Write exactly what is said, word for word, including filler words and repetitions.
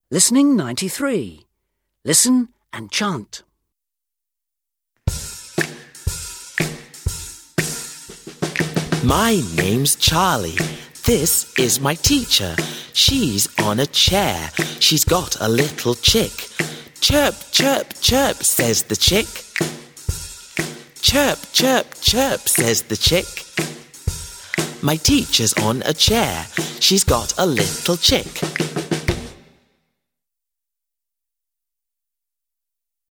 Listening ninety-three. Listen and chant. My name's Charlie. This is my teacher. She's on a chair. She's got a little chick. Chirp, chirp, chirp, says the chick. Chirp, chirp, chirp, says the chick. My teacher's on a chair. She's got a little chick.